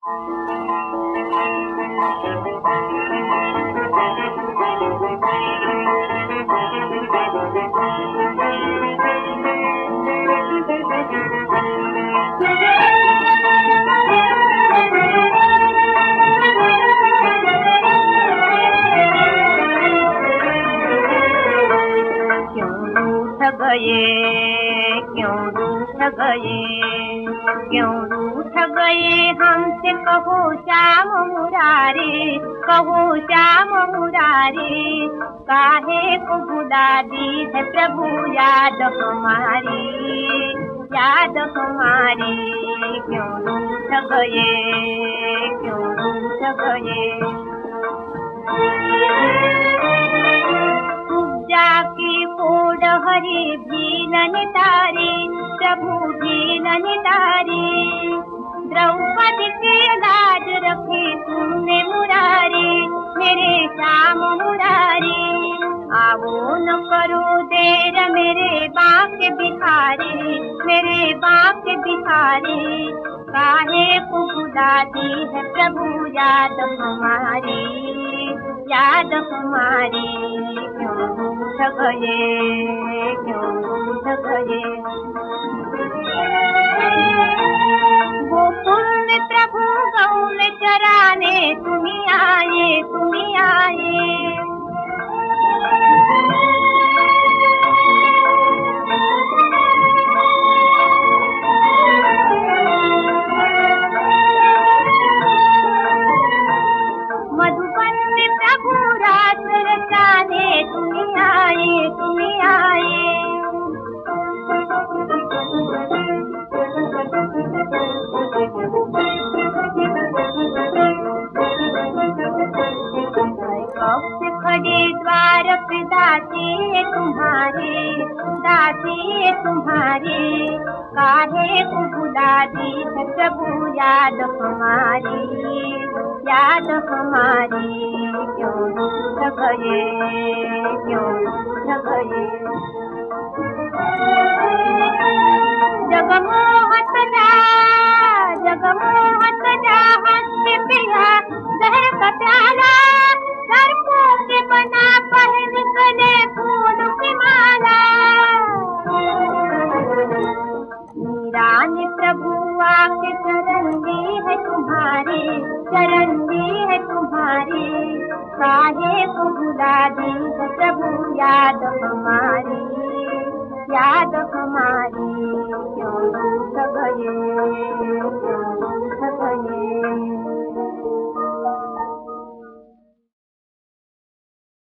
क्यों रूठ गए, क्यों रूठ गए हमसे, कहो श्याम मुरारी, कहो श्याम मुरारी। काहे को भुला दी है प्रभु याद हमारी, याद हमारी। क्यों रूठ गए, क्यों रूठ गए। जाकी कोड हरी भीलन तारी, प्रभु भीलन तारी। द्रौपदी के लाज रखी तुमने मुरारी, मेरे श्याम मुरारी। आवो न करो देर मेरे बांके बिहारी, मेरे बांके बिहारी। काहे को भुला दी है प्रभु याद हमारी, याद हमारी। क्यों रूठ गए, क्यों रूठ गए। गोकुल में प्रभु गौ में चराने तुम्ही आए, तुम्ही आए। मधुबन में प्रभु रात रचाने तुम्ही आए, तुम्ही आए। कब से खड़े द्वार पे दासी तुम्हारे, दासी तुम्हारे। काहे को भुला दी है प्रभु याद हमारी, याद हमारी। क्यों रूठ गए, क्यों रूठ गए। जगमोहत जा, जगमोहत जा हंस पिया जहर का प्याला। सर्पों के बना पहन गले फूल की माला। मीरा ने प्रभु आके शरण ली है तुम्हारी, शरण ली है तुम्हारी। काहे को भुला दी है प्रभु याद हमारी, याद हमारी। क्यों रूठ गए।